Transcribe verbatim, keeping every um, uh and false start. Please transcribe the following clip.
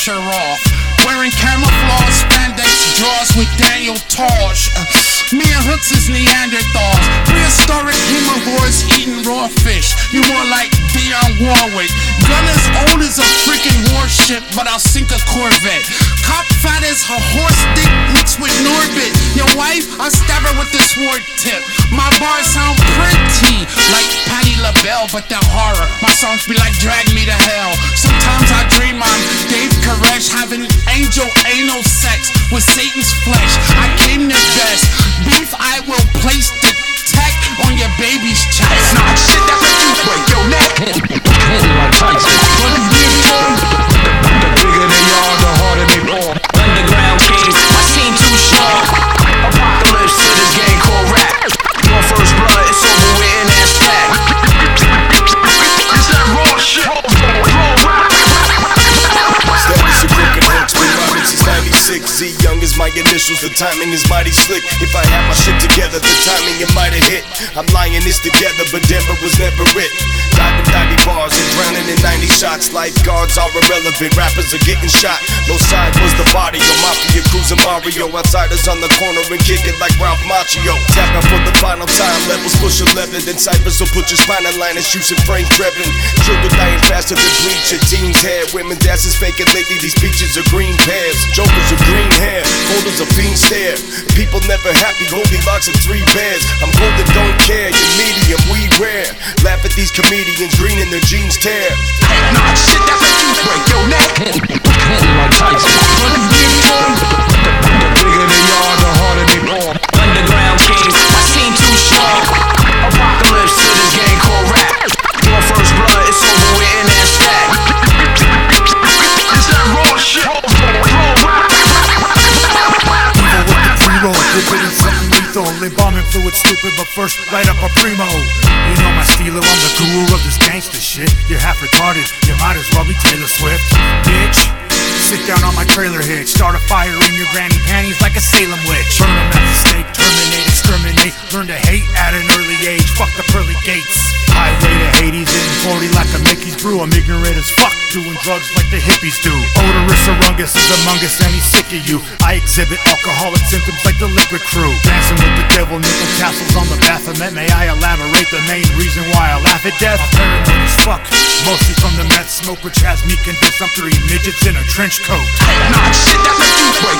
pressure off. Wearing camouflage spandex drawers with Daniel Tosh. Uh, me and Hooks is Neanderthals. Prehistoric herbivores eating raw fish. You more like Dionne Warwick. Gun as old as a freaking warship, but I'll sink a Corvette. Cop fat as her horse dick mixed with Norbit. Your wife, I'll stab her with the sword tip. My bars sound pretty like Patti LaBelle, but they're horror. My songs be like drag me to hell. Sometimes I dream I'm Dave Koresh having angel anal sex with Satan's flesh. I came the best. Beef, I will place the tech on your baby's chest. Nah, shit, that's a you break your neck. The bigger they are, the harder they fall. Underground kings, my team too strong. Apocalypse to this game called rap. Your first blood, it's over with and that's fact. It's that raw shit. Raw rap. Status of crooked hooks, been rhyming since ninety-six. Z Young is my initials, the timing is mighty slick. If I had my shit together, the timing it might have hit. I'm lying this together, but Denver was never it. Diving ninety bars and drowning in ninety shots. Lifeguards are irrelevant, rappers are getting shot. No side was the body, or Mafia cruising Mario. Outsiders on the corner and kick it like Ralph Macchio. Tapping for the final time, levels push eleven. Then ciphers will put your spine in line and shoot some Frank Drebin. Children dying faster than bleach, your teens hair. Women's asses faking lately, these peaches are green pears. Jokers are green hair, holders a fiend stare. People never happy, Goldilocks and three bears. I'm golden, don't care, you're medium, we rare. Laugh at these comedians, green in their jeans tear. Nah, shit, that's a you break your neck. The bigger they are, the harder they fall. Underground kings, my team too strong. Apocalypse to this game called rap. Your first blood, it's over with and that's that. It's that raw shit. Raw rap. Evil with the pre-roll, dipping in something lethal. Embalming fluid stupid, but first light up a primo. You know my stealer, I'm the guru of this gangster shit. You're half retarded, you might as well be Taylor Swift. Bitch, sit down on my trailer hitch. Start a fire in your granny panties like a Salem witch. Burn them at the stake, terminate, exterminate. Learn to hate at an early age, fuck the pearly gates. Highway to Hades in forty like a Mickey's brew. I'm ignorant as fuck, doing drugs like the hippies do. Odorous Orungus is among us and he's sick of you. I exhibit alcoholic symptoms like the Liquid Crew. Dancing with the devil, nickel tassels on the Baphomet. May I elaborate the main reason why I laugh at death? I'm paranoid as fuck, mostly from the meth smoke, which has me convinced I'm three midgets in a trench coat. Nah, shit, that's a you break